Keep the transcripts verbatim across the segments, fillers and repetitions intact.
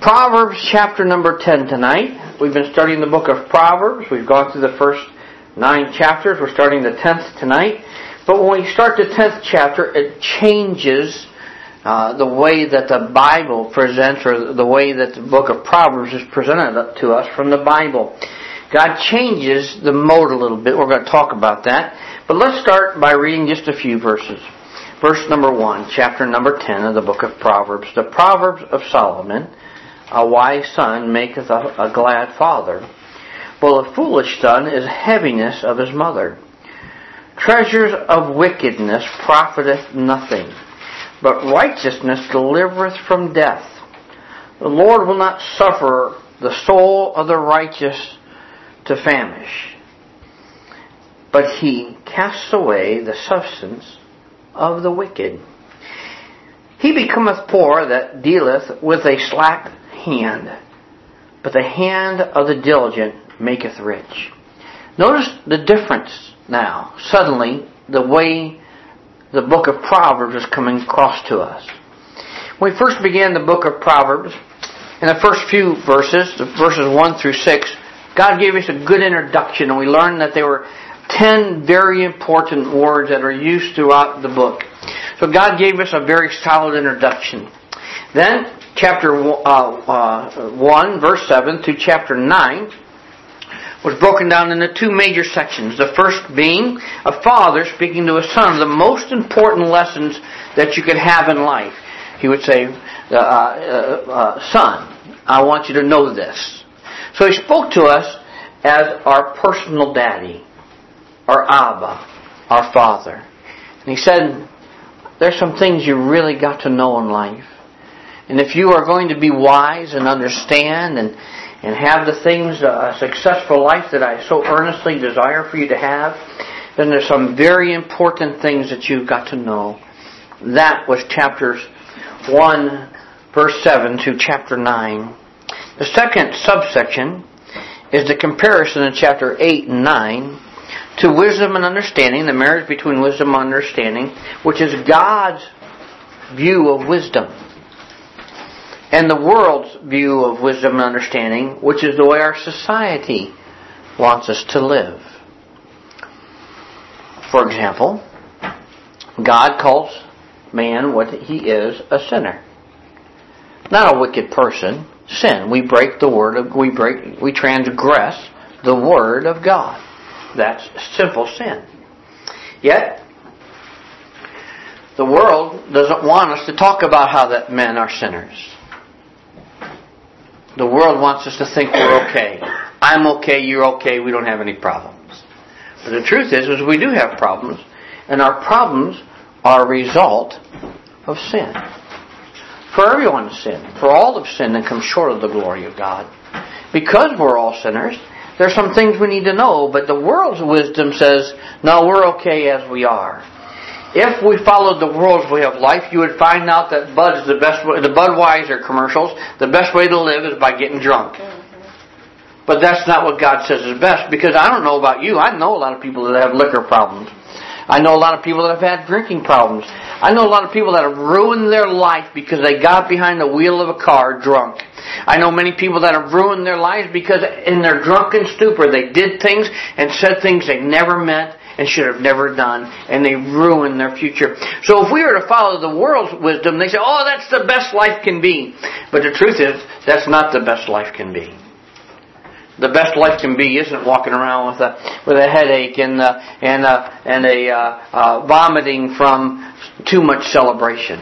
Proverbs chapter number ten tonight. We've been studying the book of Proverbs. We've gone through the first nine chapters. We're starting the tenth tonight. But when we start the tenth chapter, it changes uh, the way that the Bible presents, or the way that the book of Proverbs is presented to us from the Bible. God changes the mode a little bit. We're going to talk about that. But let's start by reading just a few verses. Verse number one, chapter number ten of the book of Proverbs. The Proverbs of Solomon: a wise son maketh a, a glad father, while a foolish son is heaviness of his mother. Treasures of wickedness profiteth nothing, but righteousness delivereth from death. The Lord will not suffer the soul of the righteous to famish, but He casts away the substance of the wicked. He becometh poor that dealeth with a slack hand, but the hand of the diligent maketh rich. Notice the difference now, suddenly, the way the book of Proverbs is coming across to us. When we first began the book of Proverbs, in the first few verses, verses one through six, God gave us a good introduction, and we learned that there were ten very important words that are used throughout the book. So God gave us a very solid introduction. Then, chapter uh, uh, one, verse seven, to chapter nine, was broken down into two major sections. The first being a father speaking to a son, the most important lessons that you could have in life. He would say, uh, uh, uh, son, I want you to know this. So he spoke to us as our personal daddy, our Abba, our Father. And he said, there's some things you really got to know in life. And if you are going to be wise and understand and, and have the things, uh, a successful life that I so earnestly desire for you to have, then there's some very important things that you've got to know. That was chapters one, verse seven to chapter nine. The second subsection is the comparison in chapter eight and nine to wisdom and understanding, the marriage between wisdom and understanding, which is God's view of wisdom, and the world's view of wisdom and understanding, which is the way our society wants us to live. For example, God calls man what he is, a sinner. Not a wicked person. Sin. We break the word of, we break, we transgress the word of God. That's simple sin. Yet, the world doesn't want us to talk about how that men are sinners. The world wants us to think we're okay. I'm okay, you're okay, we don't have any problems. But the truth is, is we do have problems, and our problems are a result of sin. For everyone has sinned. For all have sinned and come short of the glory of God. Because we're all sinners, there's some things we need to know, but the world's wisdom says, no, we're okay as we are. If we followed the world's way of life, you would find out that Bud's the best way, the Budweiser commercials, the best way to live is by getting drunk. But that's not what God says is best, because I don't know about you, I know a lot of people that have liquor problems. I know a lot of people that have had drinking problems. I know a lot of people that have ruined their life because they got behind the wheel of a car drunk. I know many people that have ruined their lives because in their drunken stupor they did things and said things they never meant and should have never done, and they ruined their future. So if we were to follow the world's wisdom, they say, oh, that's the best life can be. But the truth is, that's not the best life can be. The best life can be isn't walking around with a with a headache and uh, and uh, and a uh, uh, vomiting from too much celebration.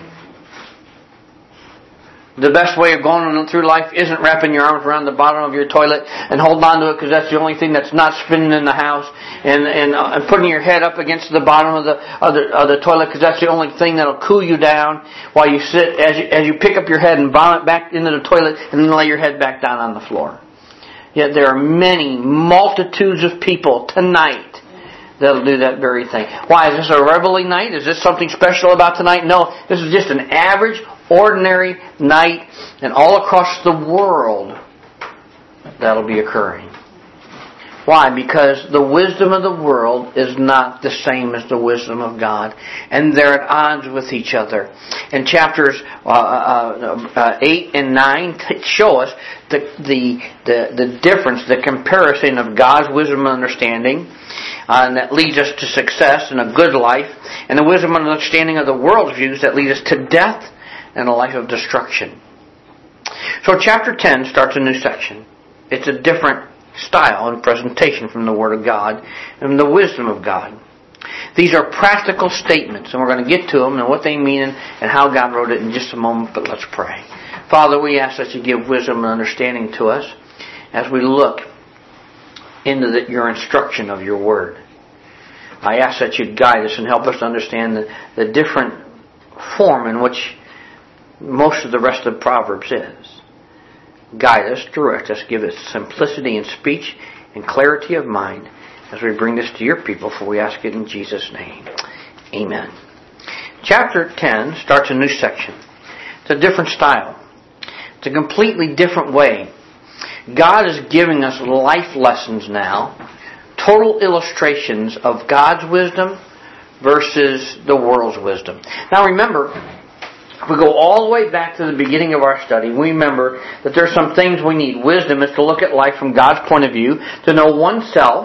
The best way of going through life isn't wrapping your arms around the bottom of your toilet and holding on to it because that's the only thing that's not spinning in the house, and and, uh, and putting your head up against the bottom of the of the, of the toilet because that's the only thing that'll cool you down while you sit as you, as you pick up your head and vomit back into the toilet and then lay your head back down on the floor. Yet there are many multitudes of people tonight that'll do that very thing. Why? Is this a reveille night? Is this something special about tonight? No, this is just an average, ordinary night, and all across the world that'll be occurring. Why? Because the wisdom of the world is not the same as the wisdom of God. And they're at odds with each other. And chapters uh, uh, uh, eight and nine t- show us the, the, the, the difference, the comparison of God's wisdom and understanding. Uh, and that leads us to success and a good life. And the wisdom and understanding of the world's views that lead us to death and a life of destruction. So chapter ten starts a new section. It's a different style and presentation from the Word of God and the wisdom of God. These are practical statements, and we're going to get to them and what they mean and how God wrote it in just a moment, but let's pray. Father, we ask that you give wisdom and understanding to us as we look into the, your instruction of your Word. I ask that you guide us and help us to understand the, the different form in which most of the rest of Proverbs is. Guide us, direct us, give us simplicity in speech and clarity of mind as we bring this to your people, for we ask it in Jesus' name. Amen. Chapter ten starts a new section. It's a different style. It's a completely different way. God is giving us life lessons now, total illustrations of God's wisdom versus the world's wisdom. Now remember, if we go all the way back to the beginning of our study, we remember that there are some things we need. Wisdom is to look at life from God's point of view, to know oneself,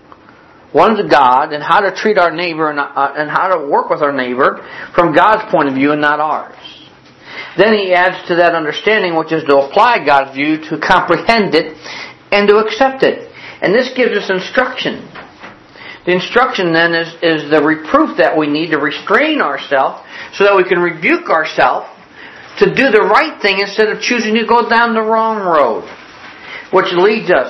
one's God, and how to treat our neighbor and, uh, and how to work with our neighbor from God's point of view and not ours. Then he adds to that understanding, which is to apply God's view, to comprehend it, and to accept it. And this gives us instruction. The instruction then is, is the reproof that we need to restrain ourselves so that we can rebuke ourselves to do the right thing instead of choosing to go down the wrong road. Which leads us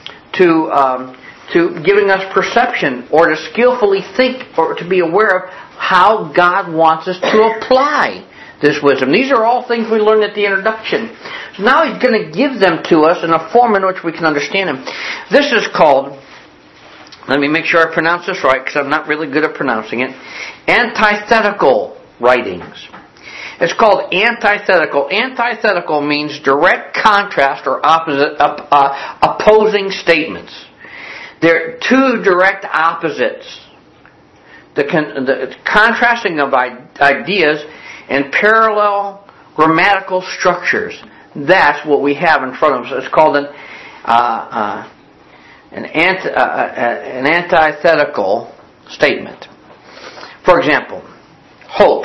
to um, to giving us perception or to skillfully think or to be aware of how God wants us to apply this wisdom. These are all things we learned at the introduction. So now he's going to give them to us in a form in which we can understand them. This is called, let me make sure I pronounce this right because I'm not really good at pronouncing it, antithetical writings. It's called antithetical. Antithetical means direct contrast or opposite, uh, opposing statements. They're two direct opposites. The, con- the contrasting of ideas and parallel grammatical structures. That's what we have in front of us. It's called an uh, uh, an, anti- uh, uh, an antithetical statement. For example, hope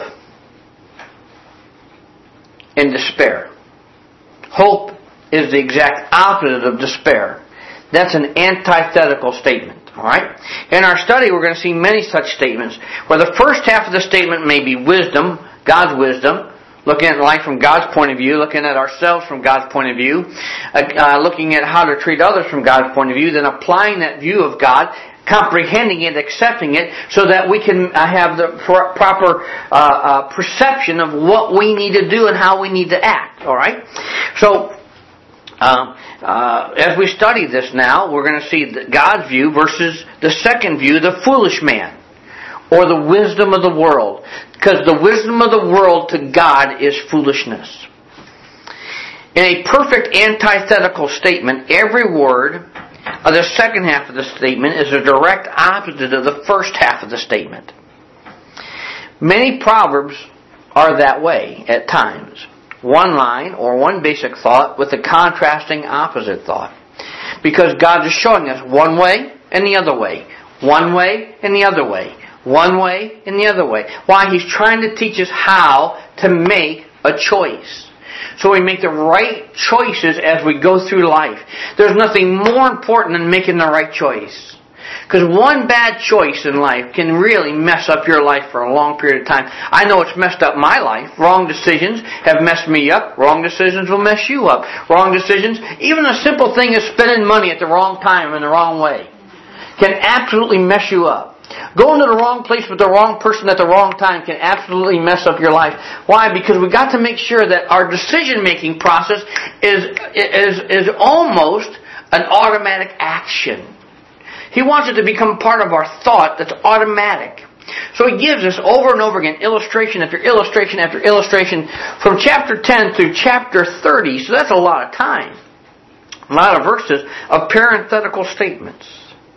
and despair. Hope is the exact opposite of despair. That's an antithetical statement. Alright? In our study we're going to see many such statements where the first half of the statement may be wisdom, God's wisdom, looking at life from God's point of view, looking at ourselves from God's point of view, uh, looking at how to treat others from God's point of view, then applying that view of God, comprehending it, accepting it, so that we can have the proper uh, uh, perception of what we need to do and how we need to act. Alright? So, uh, uh, as we study this now, we're going to see God's view versus the second view, the foolish man, or the wisdom of the world. Because the wisdom of the world to God is foolishness. In a perfect antithetical statement, every word of the second half of the statement is a direct opposite of the first half of the statement. Many proverbs are that way at times. One line or one basic thought with a contrasting opposite thought. Because God is showing us one way and the other way. One way and the other way. One way and the other way. Why? He's trying to teach us how to make a choice. So we make the right choices as we go through life. There's nothing more important than making the right choice. Because one bad choice in life can really mess up your life for a long period of time. I know it's messed up my life. Wrong decisions have messed me up. Wrong decisions will mess you up. Wrong decisions, even a simple thing as spending money at the wrong time in the wrong way, can absolutely mess you up. Going to the wrong place with the wrong person at the wrong time can absolutely mess up your life. Why? Because we've got to make sure that our decision-making process is, is, is almost an automatic action. He wants it to become part of our thought that's automatic. So he gives us over and over again illustration after illustration after illustration from chapter ten through chapter thirty. So that's a lot of time. A lot of verses of parenthetical statements.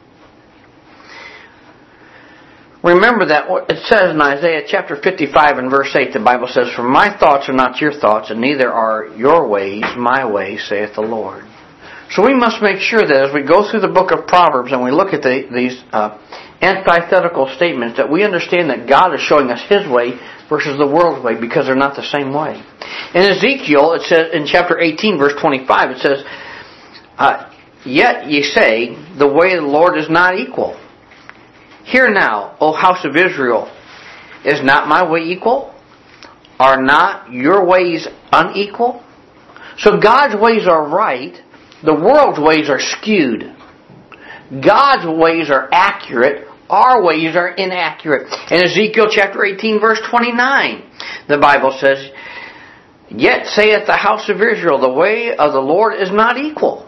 Remember that it says in Isaiah chapter fifty-five and verse eight, the Bible says, "For my thoughts are not your thoughts, and neither are your ways my ways, saith the Lord." So we must make sure that as we go through the book of Proverbs and we look at the, these uh, antithetical statements, that we understand that God is showing us His way versus the world's way, because they're not the same way. In Ezekiel, it says in chapter eighteen, verse twenty-five, it says, uh, "Yet ye say, the way of the Lord is not equal. Hear now, O house of Israel, is not my way equal? Are not your ways unequal?" So God's ways are right. The world's ways are skewed. God's ways are accurate. Our ways are inaccurate. In Ezekiel chapter eighteen, verse twenty-nine, the Bible says, "Yet saith the house of Israel, the way of the Lord is not equal.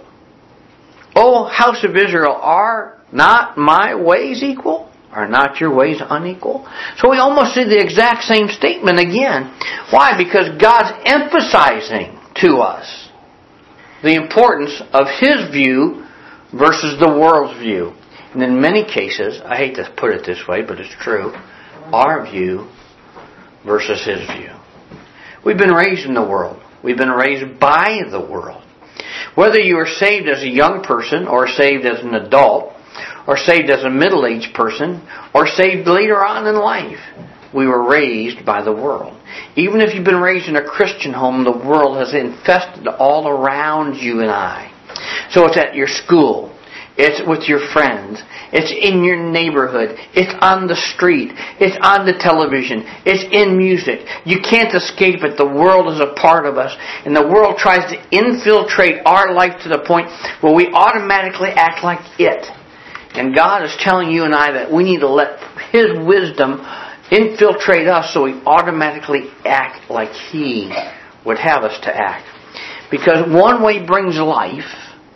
O house of Israel, are not my ways equal? Are not your ways unequal?" So we almost see the exact same statement again. Why? Because God's emphasizing to us the importance of His view versus the world's view. And in many cases, I hate to put it this way, but it's true, our view versus His view. We've been raised in the world. We've been raised by the world. Whether you are saved as a young person, or saved as an adult, or saved as a middle-aged person, or saved later on in life, we were raised by the world. Even if you've been raised in a Christian home, the world has infested all around you and I. So it's at your school. It's with your friends. It's in your neighborhood. It's on the street. It's on the television. It's in music. You can't escape it. The world is a part of us. And the world tries to infiltrate our life to the point where we automatically act like it. And God is telling you and I that we need to let His wisdom infiltrate us so we automatically act like He would have us to act. Because one way brings life,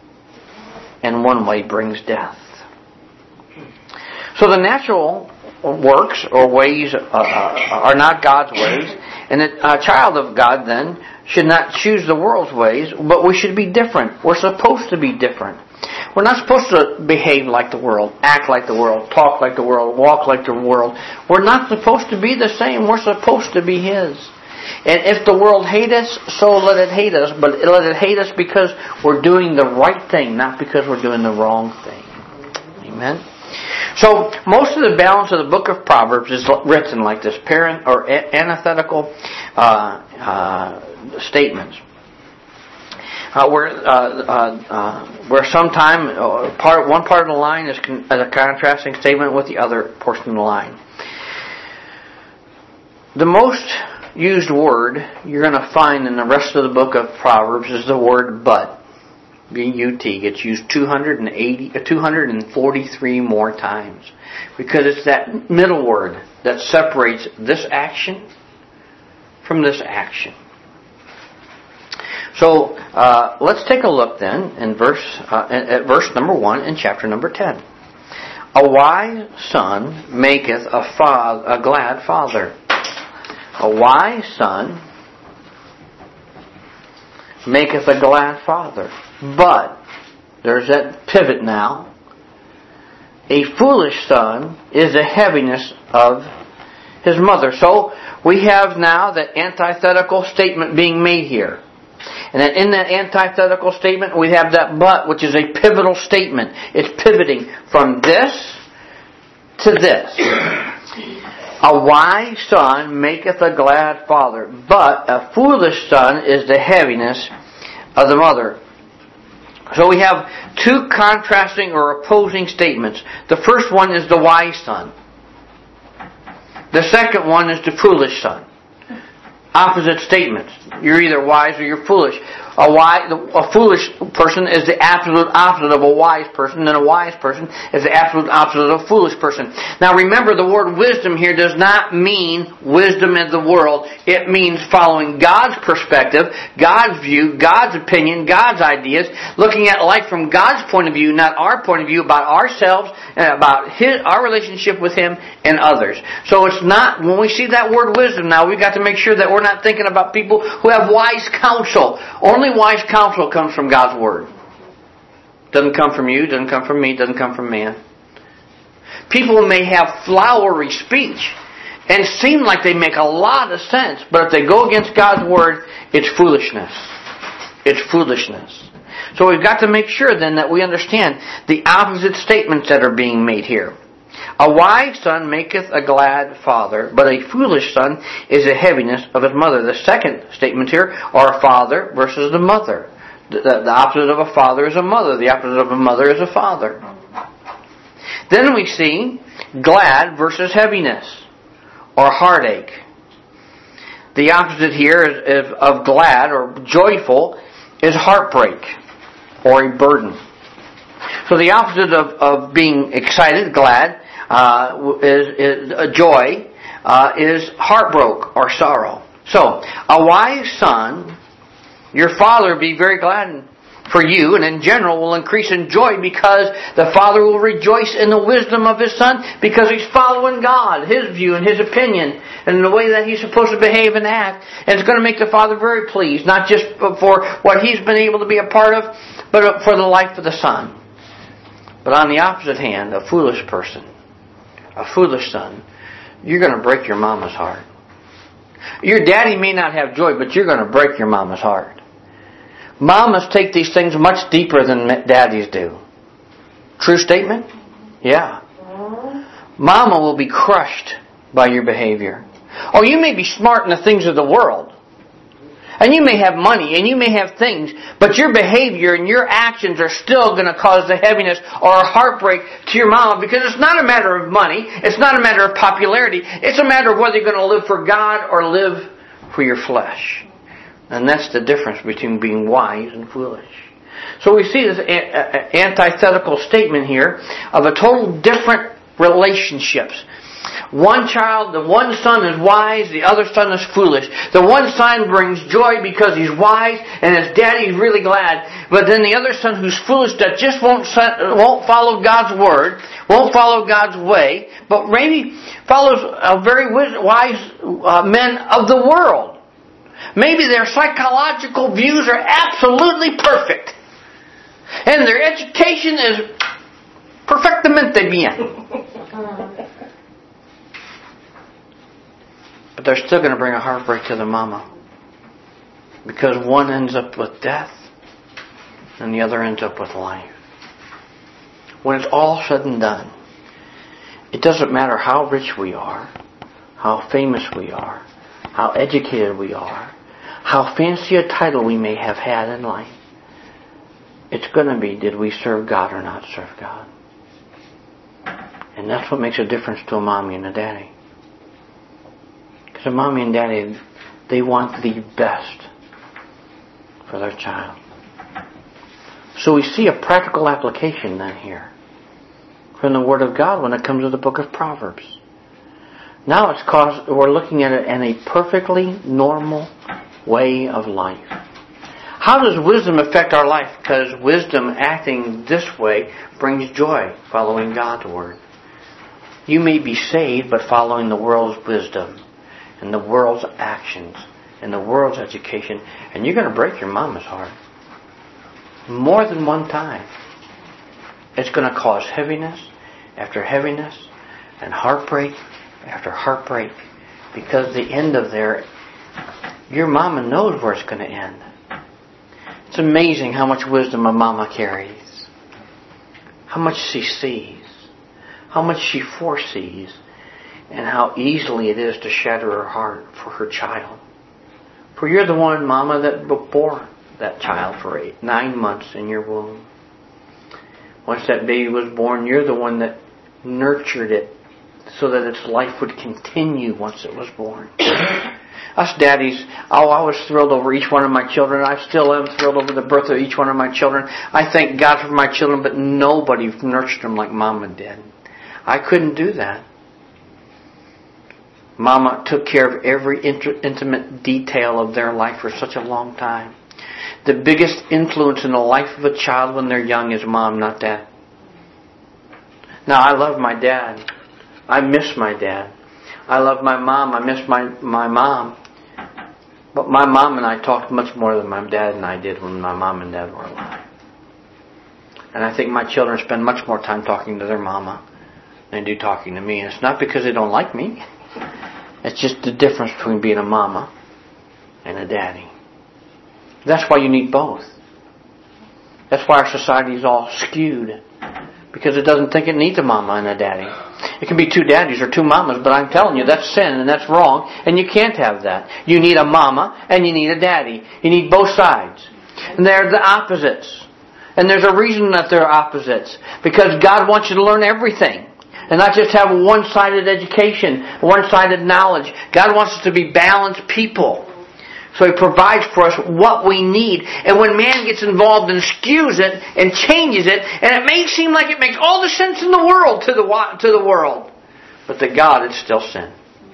and one way brings death. So the natural works or ways uh, are not God's ways, and a child of God then should not choose the world's ways, but we should be different. We're supposed to be different. We're not supposed to behave like the world, act like the world, talk like the world, walk like the world. We're not supposed to be the same. We're supposed to be His. And if the world hate us, so let it hate us. But let it hate us because we're doing the right thing, not because we're doing the wrong thing. Amen? So, most of the balance of the book of Proverbs is written like this, parent or antithetical uh, uh, statements. Uh, where uh, uh, uh, where sometime uh, part one part of the line is con- a contrasting statement with the other portion of the line. The most used word you're going to find in the rest of the book of Proverbs is the word "but." B U T gets used two hundred eighty, two hundred forty-three more times, because it's that middle word that separates this action from this action. So uh, let's take a look then in verse uh, at verse number one in chapter number ten. A wise son maketh a, fa- a glad father. A wise son maketh a glad father. But, there's that pivot now. A foolish son is the heaviness of his mother. So, we have now that antithetical statement being made here. And then in that antithetical statement, we have that but, which is a pivotal statement. It's pivoting from this to this. A wise son maketh a glad father, but a foolish son is the heaviness of the mother. So we have two contrasting or opposing statements. The first one is the wise son. The second one is the foolish son. Opposite statements. You're either wise or you're foolish. A wise, a foolish person is the absolute opposite of a wise person, and a wise person is the absolute opposite of a foolish person. Now remember, the word wisdom here does not mean wisdom in the world. It means following God's perspective, God's view, God's opinion, God's ideas, looking at life from God's point of view, not our point of view, about ourselves and about His, our relationship with Him and others. So it's not, when we see that word wisdom now, we've got to make sure that we're not thinking about people who have wise counsel. Only wise counsel comes from God's Word. Doesn't come from you, doesn't come from me, doesn't come from man. People may have flowery speech and seem like they make a lot of sense, but if they go against God's Word, it's foolishness. It's foolishness. So we've got to make sure then that we understand the opposite statements that are being made here. A wise son maketh a glad father, but a foolish son is a heaviness of his mother. The second statement here are a father versus the mother. The, the, the opposite of a father is a mother. The opposite of a mother is a father. Then we see glad versus heaviness or heartache. The opposite here is, is of glad or joyful is heartbreak or a burden. So the opposite of, of being excited, glad, uh, is, is a joy, uh, is heartbroken or sorrow. So a wise son, your father be very glad for you, and in general will increase in joy because the father will rejoice in the wisdom of his son because he's following God, his view and his opinion, and the way that he's supposed to behave and act. And it's going to make the father very pleased, not just for what he's been able to be a part of, but for the life of the son. But on the opposite hand, a foolish person, a foolish son, you're going to break your mama's heart. Your daddy may not have joy, but you're going to break your mama's heart. Mamas take these things much deeper than daddies do. True statement? Yeah. Mama will be crushed by your behavior. Oh, you may be smart in the things of the world. And you may have money and you may have things, but your behavior and your actions are still going to cause the heaviness or a heartbreak to your mama, because it's not a matter of money. It's not a matter of popularity. It's a matter of whether you're going to live for God or live for your flesh. And that's the difference between being wise and foolish. So we see this antithetical statement here of a total different relationships. One child, the one son is wise, the other son is foolish. The one son brings joy because he's wise and his daddy's really glad. But then the other son who's foolish that just won't won't follow God's word, won't follow God's way, but maybe follows a very wise uh, men of the world. Maybe their psychological views are absolutely perfect. And their education is perfectamente bien. But they're still going to bring a heartbreak to the mama. Because one ends up with death and the other ends up with life. When it's all said and done, it doesn't matter how rich we are, how famous we are, how educated we are, how fancy a title we may have had in life. It's going to be, did we serve God or not serve God? And that's what makes a difference to a mommy and a daddy. Because a mommy and daddy, they want the best for their child. So we see a practical application then here from the Word of God when it comes to the book of Proverbs. Now it's caused, we're looking at it in a perfectly normal way of life. How does wisdom affect our life? Because wisdom acting this way brings joy, following God's Word. You may be saved, but following the world's wisdom and the world's actions and the world's education, and you're going to break your mama's heart. More than one time. It's going to cause heaviness after heaviness and heartbreak after heartbreak, because the end of there, your mama knows where it's going to end. It's amazing how much wisdom a mama carries, how much she sees, how much she foresees, and how easily it is to shatter her heart for her child. For you're the one, mama, that bore that child for eight, nine months in your womb. Once that baby was born, you're the one that nurtured it so that its life would continue once it was born. Us daddies, oh, I was thrilled over each one of my children. I still am thrilled over the birth of each one of my children. I thank God for my children, but nobody nurtured them like Mama did. I couldn't do that. Mama took care of every intimate detail of their life for such a long time. The biggest influence in the life of a child when they're young is mom, not dad. Now, I love my dad. I miss my dad. I love my mom. I miss my, my mom. But my mom and I talked much more than my dad and I did when my mom and dad were alive. And I think my children spend much more time talking to their mama than do talking to me. And it's not because they don't like me. It's just the difference between being a mama and a daddy. That's why you need both. That's why our society is all skewed. Because it doesn't think it needs a mama and a daddy. It can be two daddies or two mamas, but I'm telling you, that's sin and that's wrong. And you can't have that. You need a mama and you need a daddy. You need both sides. And they're the opposites. And there's a reason that they're opposites. Because God wants you to learn everything. And not just have a one-sided education, one-sided knowledge. God wants us to be balanced people. So He provides for us what we need. And when man gets involved and skews it and changes it, and it may seem like it makes all the sense in the world to the to the world, but to God it's still sin.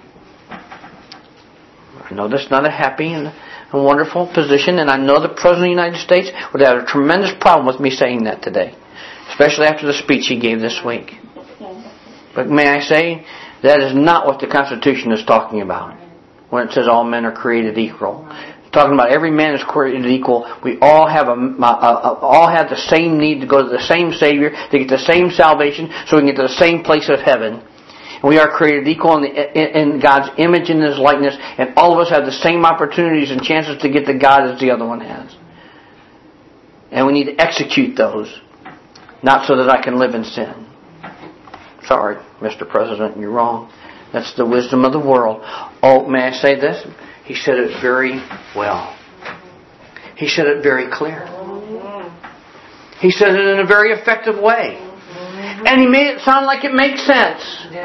I know that's not a happy and a wonderful position, and I know the President of the United States would have a tremendous problem with me saying that today, especially after the speech he gave this week. But may I say, that is not what the Constitution is talking about when it says all men are created equal. It's talking about every man is created equal. We all have a, a, a, all have the same need to go to the same Savior, to get the same salvation, so we can get to the same place of heaven. We are created equal in, the, in God's image and His likeness, and all of us have the same opportunities and chances to get to God as the other one has. And we need to execute those, not so that I can live in sin. Sorry, Mister President, you're wrong. That's the wisdom of the world. Oh, may I say this? He said it very well. He said it very clear. He said it in a very effective way. And he made it sound like it makes sense.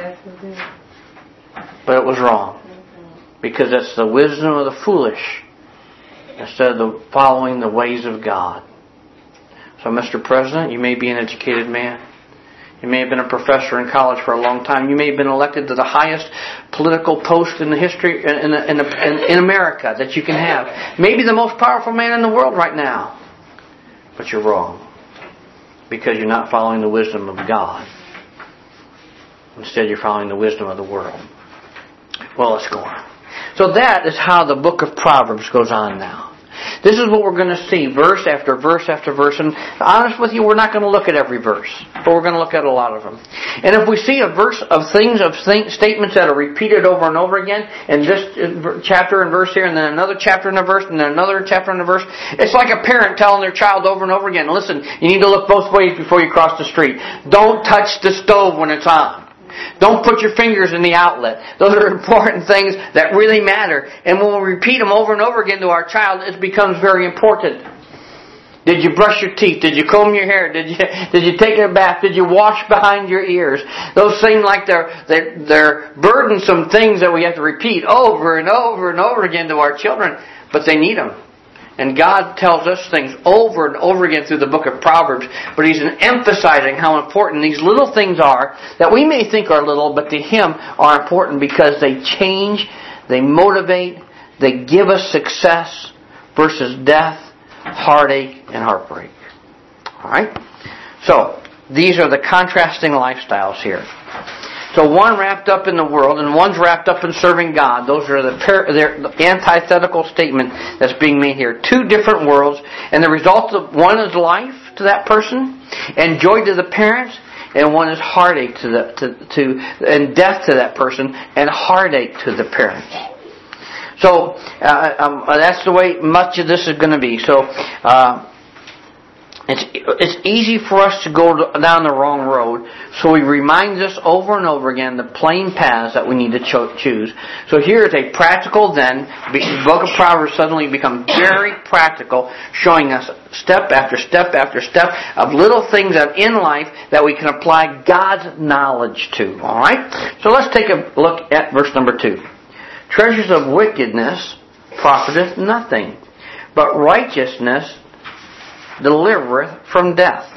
But it was wrong. Because that's the wisdom of the foolish instead of the following the ways of God. So, Mister President, you may be an educated man. You may have been a professor in college for a long time. You may have been elected to the highest political post in the history in, in, in, in America that you can have. Maybe the most powerful man in the world right now. But you're wrong. Because you're not following the wisdom of God. Instead, you're following the wisdom of the world. Well, let's go on. So that is how the book of Proverbs goes on now. This is what we're going to see, verse after verse after verse. And to be honest with you, we're not going to look at every verse, but we're going to look at a lot of them. And if we see a verse of things, of th- statements that are repeated over and over again, in this chapter and verse here, and then another chapter and a verse, and then another chapter and a verse, it's like a parent telling their child over and over again, listen, you need to look both ways before you cross the street. Don't touch the stove when it's on. Don't put your fingers in the outlet. Those are important things that really matter. And when we repeat them over and over again to our child, it becomes very important. Did you brush your teeth? Did you comb your hair? Did you did you take a bath? Did you wash behind your ears? Those seem like they're, they're, they're burdensome things that we have to repeat over and over and over again to our children. But they need them. And God tells us things over and over again through the book of Proverbs. But He's emphasizing how important these little things are that we may think are little, but to Him are important because they change, they motivate, they give us success versus death, heartache, and heartbreak. Alright? So, these are the contrasting lifestyles here. So one wrapped up in the world and one's wrapped up in serving God. Those are the, par- the antithetical statement that's being made here. Two different worlds, and the result of one is life to that person and joy to the parents, and one is heartache to the to, to and death to that person and heartache to the parents. So uh, um, that's the way much of this is going to be. So. Uh, It's it's easy for us to go down the wrong road, so He reminds us over and over again the plain paths that we need to cho- choose. So here is a practical then. The book of Proverbs suddenly becomes very practical, showing us step after step after step of little things that in life that we can apply God's knowledge to. All right? So let's take a look at verse number two. Treasures of wickedness profiteth nothing, but righteousness delivereth from death.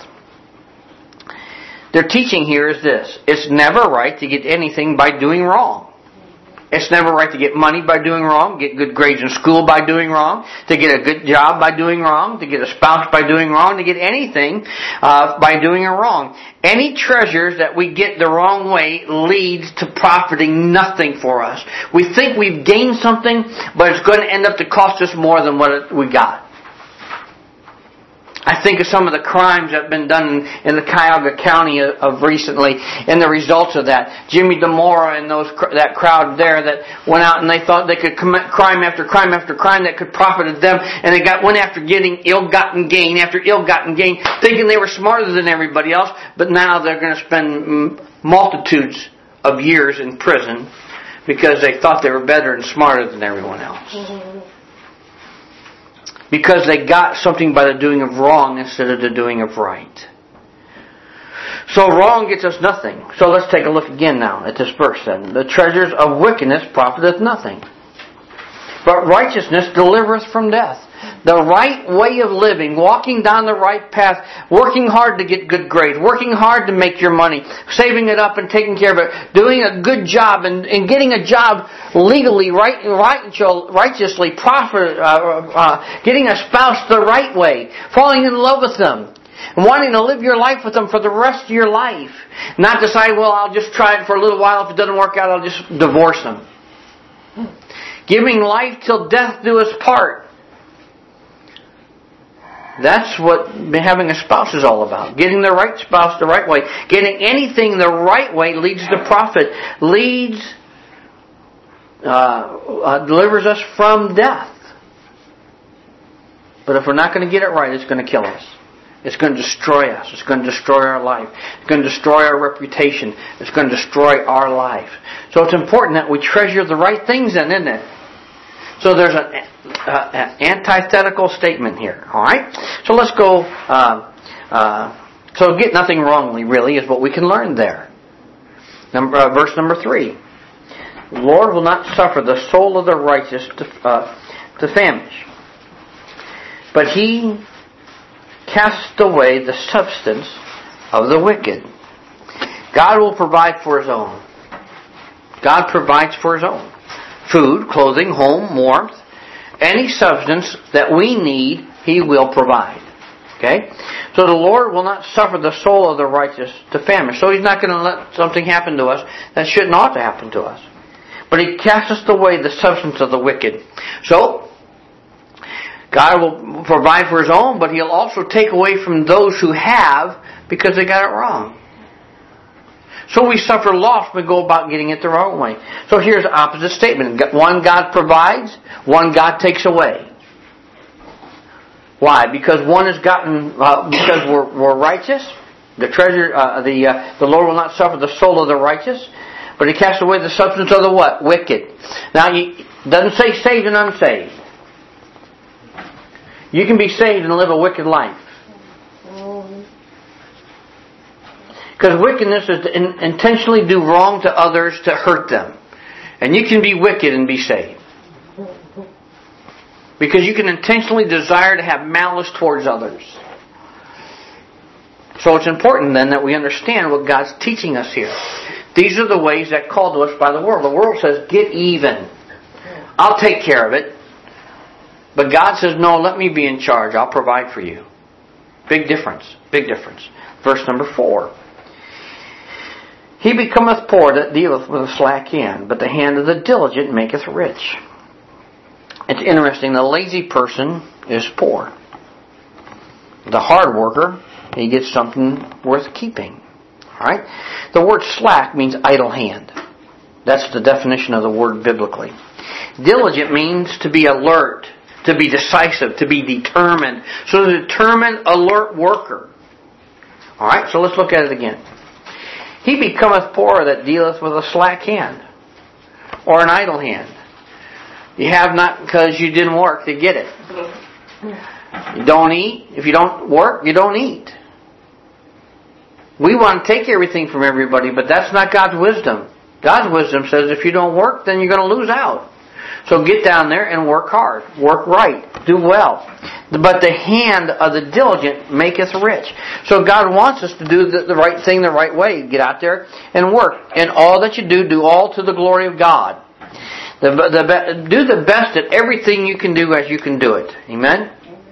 Their teaching here is this. It's never right to get anything by doing wrong. It's never right to get money by doing wrong, get good grades in school by doing wrong, to get a good job by doing wrong, to get a spouse by doing wrong, to get anything uh, by doing it wrong. Any treasures that we get the wrong way leads to profiting nothing for us. We think we've gained something, but it's going to end up to cost us more than what we got. I think of some of the crimes that have been done in the Cuyahoga County of recently, and the results of that. Jimmy DeMora and those that crowd there that went out and they thought they could commit crime after crime after crime that could profit them, and they got went after getting ill-gotten gain after ill-gotten gain, thinking they were smarter than everybody else. But now they're going to spend multitudes of years in prison because they thought they were better and smarter than everyone else. Mm-hmm. Because they got something by the doing of wrong instead of the doing of right. So wrong gets us nothing. So let's take a look again now at this verse then. The treasures of wickedness profiteth nothing, but righteousness delivereth from death. The right way of living, walking down the right path, working hard to get good grades, working hard to make your money, saving it up and taking care of it, doing a good job and, and getting a job legally, right, right, righteously, profit, uh, uh, getting a spouse the right way, falling in love with them, and wanting to live your life with them for the rest of your life. Not decide, well, I'll just try it for a little while. If it doesn't work out, I'll just divorce them. Giving life till death do us part. That's what having a spouse is all about. Getting the right spouse the right way. Getting anything the right way leads to profit. Leads, uh, uh, delivers us from death. But if we're not going to get it right, it's going to kill us. It's going to destroy us. It's going to destroy our life. It's going to destroy our reputation. It's going to destroy our life. So it's important that we treasure the right things then, isn't it? So there's an, uh, an antithetical statement here. All right? So let's go. Uh, uh, so get nothing wrongly, really, is what we can learn there. Number, uh, verse number three. The Lord will not suffer the soul of the righteous to, uh, to famish, but He casts away the substance of the wicked. God will provide for His own. God provides for His own. Food, clothing, home, warmth, any substance that we need, He will provide. Okay? So the Lord will not suffer the soul of the righteous to famish. So He's not going to let something happen to us that shouldn't ought to happen to us. But He casteth away the substance of the wicked. So, God will provide for His own, but He'll also take away from those who have because they got it wrong. So we suffer loss when we go about getting it the wrong way. So here's the opposite statement. One God provides, one God takes away. Why? Because one has gotten, uh, because we're, we're righteous. The treasure, uh, the uh, the Lord will not suffer the soul of the righteous, but He casts away the substance of the what? Wicked. Now, He doesn't say saved and unsaved. You can be saved and live a wicked life. Because wickedness is to in, intentionally do wrong to others to hurt them. And you can be wicked and be saved. Because you can intentionally desire to have malice towards others. So it's important then that we understand what God's teaching us here. These are the ways that call to us by the world. The world says, get even. I'll take care of it. But God says, no, let me be in charge. I'll provide for you. Big difference. Big difference. Verse number four. He becometh poor that dealeth with a slack hand, but the hand of the diligent maketh rich. It's interesting. The lazy person is poor. The hard worker, he gets something worth keeping. All right? The word slack means idle hand. That's the definition of the word biblically. Diligent means to be alert, to be decisive, to be determined. So the determined, alert worker. All right? So let's look at it again. He becometh poor that dealeth with a slack hand, or an idle hand. You have not because you didn't work to get it. You don't eat. If you don't work, you don't eat. We want to take everything from everybody, but that's not God's wisdom. God's wisdom says if you don't work, then you're going to lose out. So get down there and work hard. Work right. Do well. But the hand of the diligent maketh rich. So God wants us to do the, the right thing the right way. Get out there and work. And all that you do, do all to the glory of God. The, the, do the best at everything you can do as you can do it. Amen?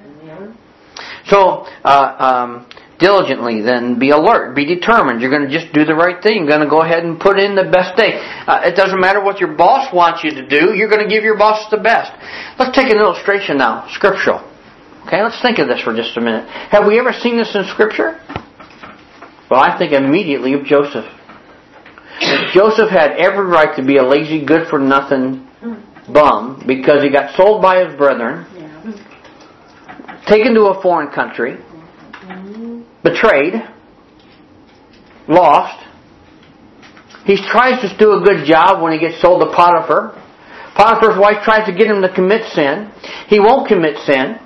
So, uh, um, diligently, then be alert, be determined. You're going to just do the right thing. You're going to go ahead and put in the best day. Uh, it doesn't matter what your boss wants you to do. You're going to give your boss the best. Let's take an illustration now, scriptural. Okay, let's think of this for just a minute. Have we ever seen this in Scripture? Well, I think immediately of Joseph. Joseph had every right to be a lazy, good-for-nothing bum because he got sold by his brethren, taken to a foreign country, betrayed, lost. He tries to do a good job when he gets sold to Potiphar. Potiphar's wife tries to get him to commit sin. He won't commit sin.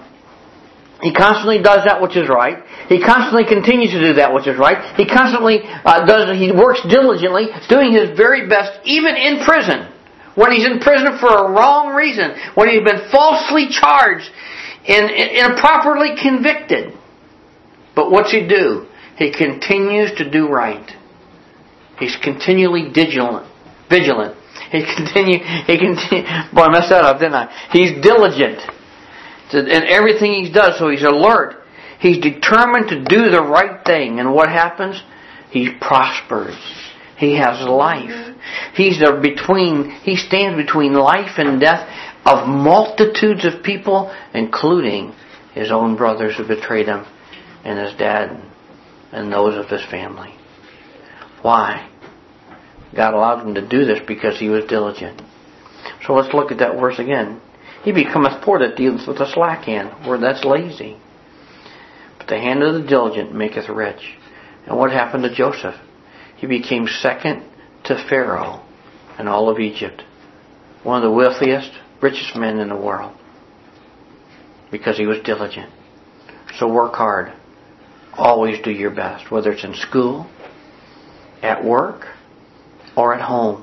He constantly does that which is right. He constantly continues to do that which is right. He constantly uh, does. He works diligently, doing his very best, even in prison. When he's in prison for a wrong reason, when he's been falsely charged and, and improperly convicted. But what's he do? He continues to do right. He's continually vigilant. Vigilant. He continue. He continue. Boy, I messed that up, didn't I? He's diligent in everything he does, so he's alert. He's determined to do the right thing, and what happens? He prospers. He has life. He's there between. He stands between life and death of multitudes of people, including his own brothers who betrayed him, and his dad, and those of his family. Why? God allowed him to do this because he was diligent. So let's look at that verse again. He becometh poor that dealeth with a slack hand, where that's lazy. But the hand of the diligent maketh rich. And what happened to Joseph? He became second to Pharaoh in all of Egypt. One of the wealthiest, richest men in the world. Because he was diligent. So work hard. Always do your best. Whether it's in school, at work, or at home.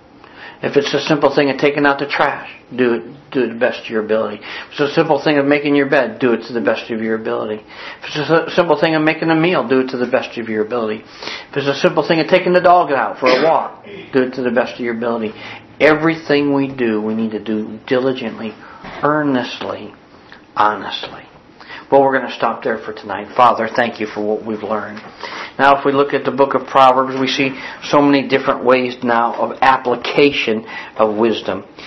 If it's a simple thing of taking out the trash, do it, do it to the best of your ability. If it's a simple thing of making your bed, do it to the best of your ability. If it's a simple thing of making a meal, do it to the best of your ability. If it's a simple thing of taking the dog out for a walk, do it to the best of your ability. Everything we do, we need to do diligently, earnestly, honestly. Well, we're going to stop there for tonight. Father, thank you for what we've learned. Now, if we look at the book of Proverbs, we see so many different ways now of application of wisdom.